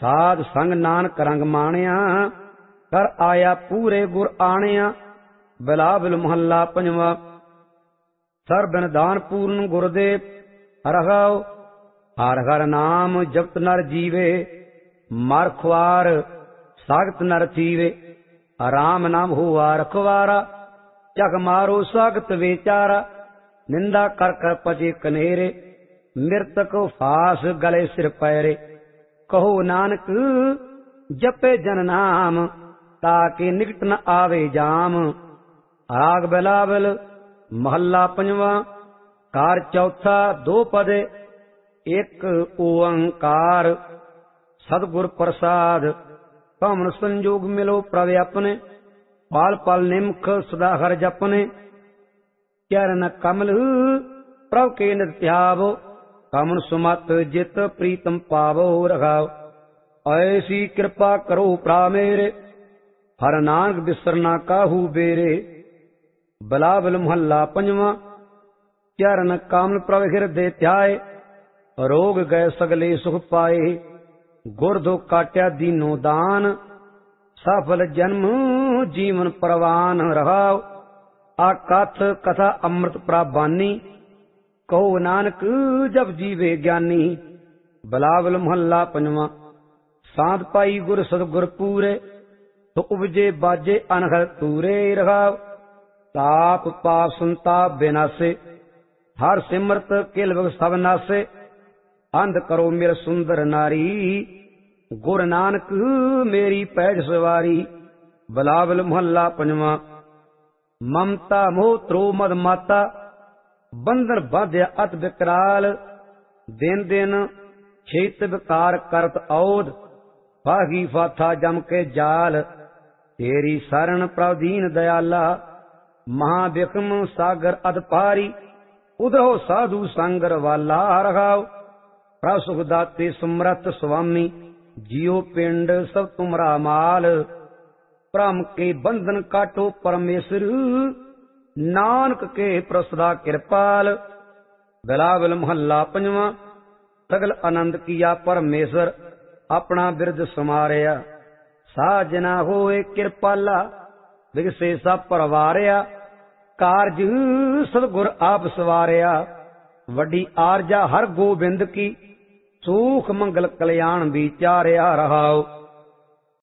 ਸਾਧ ਸੰਗ ਨਾਨਕ ਰੰਗ ਮਾਣਿਆ, ਕਰ ਆਇਆ ਪੂਰੇ ਗੁਰ ਆਣਿਆ। ਬਿਲਾਵਲ ਮਹੱਲਾ ਪੰਜਵਾਂ। ਸਰਬਨ ਦਾਨ ਪੂਰਨ ਗੁਰਦੇਵ ਰਹਾਉ, ਹਰ ਹਰ ਨਾਮ ਜਪਤ ਨਰ ਜੀਵੇ। ਮਰ ਖੁਆਰ ਸਾਗਤ ਨਰ ਥੀਵੇ, ਰਾਮ ਨਾਮ ਹੋਆ ਰਖਵਾਰਾ। ਜਗ ਮਾਰੋ ਸਾਗਤ ਵਿਚਾਰਾ, ਨਿੰਦਾ ਕਰ ਕਰ ਪਜੇ ਕਨੇਰੇ। ਮਿਰਤਕ ਫਾਸ ਗਲੇ ਸਿਰ ਪੈਰੇ, ਕਹੋ ਨਾਨਕ ਜਪੇ ਜਨ ਨਾਮ। ਤਾਕੇ ਨਿਕਟ ਨ ਆਵੇ ਜਾਮ। ਰਾਗ ਬਿਲਾਵਲ ਮਹੱਲਾ ਪੰਜਵਾਂ। ਕਾਰ ਚੌਥਾ ਦੋ ਪਦੇ, ਇੱਕ ਓੰਕਾਰ। ਸਤਿਗੁਰ ਪ੍ਰਸਾਦ ਭਵਨ ਸੰਜੋਗ ਮਿਲੋ ਪ੍ਰਭ ਆਪਣੇ। ਪਾਲ ਪਲ ਨਿਮਖ ਸਦਾ ਹਰ ਜਪਨੇ। ਚਰਨ ਕਮਲ ਪ੍ਰਭ ਕੇ ਨਿਤ ਧਿਆਵੋ, ਕਮਨ ਸੁਮਤ ਜਿਤ ਪ੍ਰੀਤਮ ਪਾਵੋ। ਰਖਾਓ ਐਸੀ ਕਿਰਪਾ ਕਰੋ ਭਰਾ ਮੇਰੇ, ਹਰ ਨਾਨਕ ਬਿਸਰਨਾ ਕਾਹੂ ਬੇਰੇ। ਬਿਲਾਵਲ ਮਹੱਲਾ ਪੰਜਵਾਂ। ਚਰਨ ਕਮਲ ਪ੍ਰਭ ਹਿਰਦੇ ਧਿਆਏ, ਰੋਗ ਗਏ ਸਗਲੇ ਸੁਖ ਪਾਏ। ਗੁਰ ਦੋ ਕਾਟਿਆ ਦੀਨੋ ਦਾਨ, ਸਫਲ ਜਨਮ ਜੀਵਨ ਪ੍ਰਵਾਨ। ਰਹਾਉ ਆਕਥ ਕਥਾ ਅੰਮ੍ਰਿਤ ਪ੍ਰਾਬਾਨੀ, ਕਹੋ ਨਾਨਕ ਜਪ ਜੀਵੇ ਗਿਆਨੀ। ਬਿਲਾਵਲ ਮਹੱਲਾ ਪੰਜਵਾਂ। ਸਾਧ ਪਾਈ ਗੁਰ ਸਤਿਗੁਰ ਪੂਰੇ, ਤੋ ਉਪਜੇ ਬਾਜੇ ਅਨਹਦ ਤੂਰੇ। ਰਹਾਉ ਤਾਪ ਪਾਪ ਸੰਤਾਪ ਬਿਨਾਸੇ, ਹਰ ਸਿਮਰਤ ਕਿਲਵ ਸਭ ਨਾਸੇ। ਅੰਧ ਕਰੋ ਮੇਰ ਸੁੰਦਰ ਨਾਰੀ, ਗੁਰ ਨਾਨਕ ਮੇਰੀ ਪੈਜ ਸਵਾਰੀ। ਬਿਲਾਵਲ ਮਹੱਲਾ ਪੰਜਵਾਂ। ਮਮਤਾ ਮੋਹ ਤਰੋ ਮਦ ਮਾਤਾ, ਬੰਧਨ ਬਾਧਿਆ ਅਤ ਵਿਕਰਾਲ। ਦਿਨ ਦਿਨ ਛੇਤ ਵਿਕਾਰ ਕਰਤ ਔਧ, ਫਾਹੀ ਫਾਥਾ ਜਮ ਕੇ ਜਾਲ। ਤੇਰੀ ਸਰਣ ਪ੍ਰਭ ਦੀਨ ਦਇਆਲਾ, ਮਹਾ ਬਿਖਮ ਸਾਗਰ ਅਦ ਪਾਰੀ। ਉਧਰੋ ਸਾਧੂ ਸੰਗਰ ਵਾਲਾ। ਰਹਾਉ ਪ੍ਰਭ ਸੁਖ ਦਾਤੇ ਸਮਰੱਥ ਸੁਆਮੀ, ਜਿਉ ਪਿੰਡ ਸਭ ਤੁਮਰਾ ਮਾਲ। ਭ੍ਰਮ ਕੇ ਬੰਧਨ ਕਾਟੋ ਪਰਮੇਸ਼ਰ, ਨਾਨਕ ਕੇ ਪ੍ਰਸਦਾ ਕਿਰਪਾਲ। ਬਿਲਾਵਲ ਮਹੱਲਾ ਪੰਜਵਾਂ। ਸਗਲ ਆਨੰਦ ਕੀਆ ਪਰਮੇਸ਼ਰ, ਆਪਣਾ ਬਿਰਦ ਸਮਾਰਿਆ। ਸਾਜਨਾ ਹੋਏ ਕਿਰਪਾਲਾ, ਵਿਗਸੇ ਸਭ ਪਰਵਾਰਿਆ। ਕਾਰਜ ਸਤਿਗੁਰ ਆਪ ਸਵਾਰਿਆ, ਵੱਡੀ ਆਰਜਾ ਹਰ ਗੋਬਿੰਦ ਕੀ। ਸੂਖ ਮੰਗਲ ਕਲਿਆਣ ਵਿਚਾਰਿਆ। ਰਹਾਉ